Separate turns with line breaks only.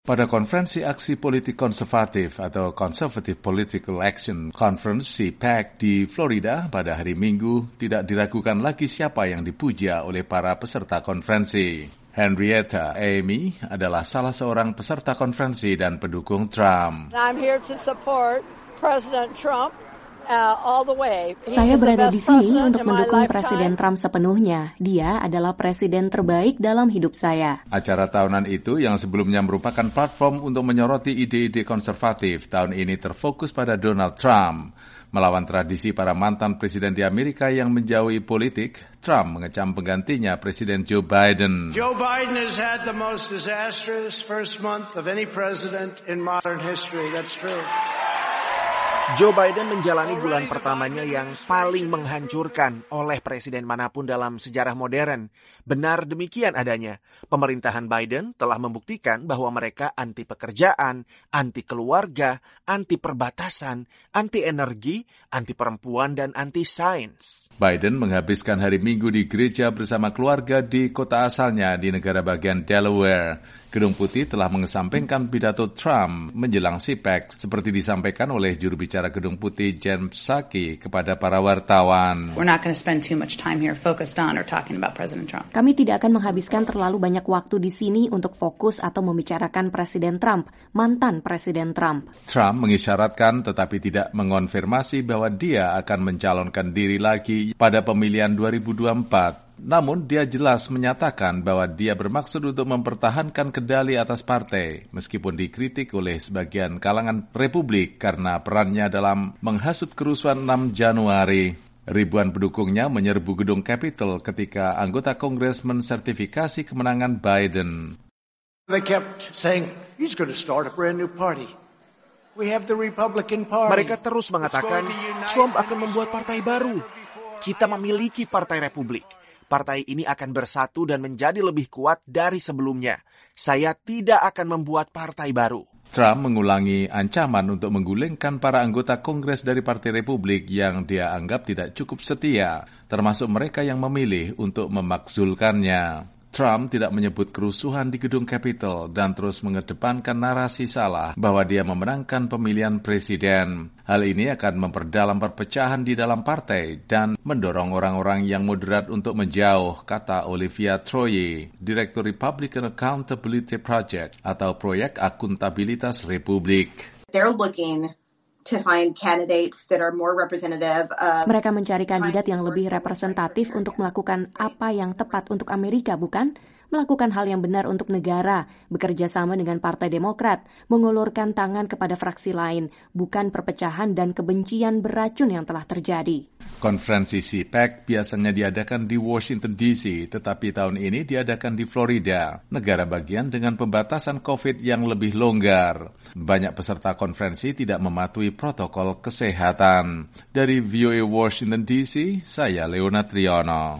Pada konferensi aksi politik konservatif atau Conservative Political Action Conference CPAC di Florida pada hari Minggu, tidak diragukan lagi siapa yang dipuja oleh para peserta konferensi. Henrietta Amy adalah salah seorang peserta konferensi dan pendukung Trump.
I'm here to support President Trump.
Saya berada di sini untuk mendukung Presiden Trump sepenuhnya. Dia adalah presiden terbaik dalam hidup saya.
Acara tahunan itu yang sebelumnya merupakan platform untuk menyoroti ide-ide konservatif, tahun ini terfokus pada Donald Trump. Melawan tradisi para mantan presiden di Amerika yang menjauhi politik, Trump mengecam penggantinya Presiden Joe Biden.
Joe Biden has had the most disastrous first month of any president in modern history. That's true.
Joe Biden menjalani bulan pertamanya yang paling menghancurkan oleh presiden manapun dalam sejarah modern. Benar demikian adanya. Pemerintahan Biden telah membuktikan bahwa mereka anti pekerjaan, anti keluarga, anti perbatasan, anti energi, anti perempuan, dan anti sains.
Biden menghabiskan hari Minggu di gereja bersama keluarga di kota asalnya di negara bagian Delaware. Gedung Putih telah mengesampingkan pidato Trump menjelang CPAC seperti disampaikan oleh juru bicara Gedung Putih Jen Psaki kepada para wartawan.
We're not going to spend too much time here focused on or talking about President Trump.
Kami tidak akan menghabiskan terlalu banyak waktu di sini untuk fokus atau membicarakan Presiden Trump, mantan Presiden Trump.
Trump mengisyaratkan tetapi tidak mengonfirmasi bahwa dia akan mencalonkan diri lagi pada pemilihan 2024. Namun dia jelas menyatakan bahwa dia bermaksud untuk mempertahankan kendali atas partai, meskipun dikritik oleh sebagian kalangan Republik karena perannya dalam menghasut kerusuhan 6 Januari. Ribuan pendukungnya menyerbu gedung Capitol ketika anggota Kongres mensertifikasi kemenangan Biden.
They kept saying, he's going to start a brand new party. We have the Republican Party.
Mereka terus mengatakan, Trump akan membuat partai baru. Kita memiliki Partai Republik. Partai ini akan bersatu dan menjadi lebih kuat dari sebelumnya. Saya tidak akan membuat partai baru.
Trump mengulangi ancaman untuk menggulingkan para anggota Kongres dari Partai Republik yang dia anggap tidak cukup setia, termasuk mereka yang memilih untuk memakzulkannya. Trump tidak menyebut kerusuhan di gedung Capitol dan terus mengedepankan narasi salah bahwa dia memenangkan pemilihan presiden. Hal ini akan memperdalam perpecahan di dalam partai dan mendorong orang-orang yang moderat untuk menjauh, kata Olivia Troye, Direktur Republican Accountability Project atau Proyek Akuntabilitas Republik.
They're looking to find candidates that are more representative of...
Mereka mencari kandidat yang lebih representatif untuk melakukan apa yang tepat untuk Amerika, bukan? Melakukan hal yang benar untuk negara, bekerja sama dengan Partai Demokrat, mengulurkan tangan kepada fraksi lain, bukan perpecahan dan kebencian beracun yang telah terjadi.
Konferensi CPAC biasanya diadakan di Washington DC, tetapi tahun ini diadakan di Florida, negara bagian dengan pembatasan COVID yang lebih longgar. Banyak peserta konferensi tidak mematuhi protokol kesehatan. Dari VOA Washington DC, saya Leonard Triono.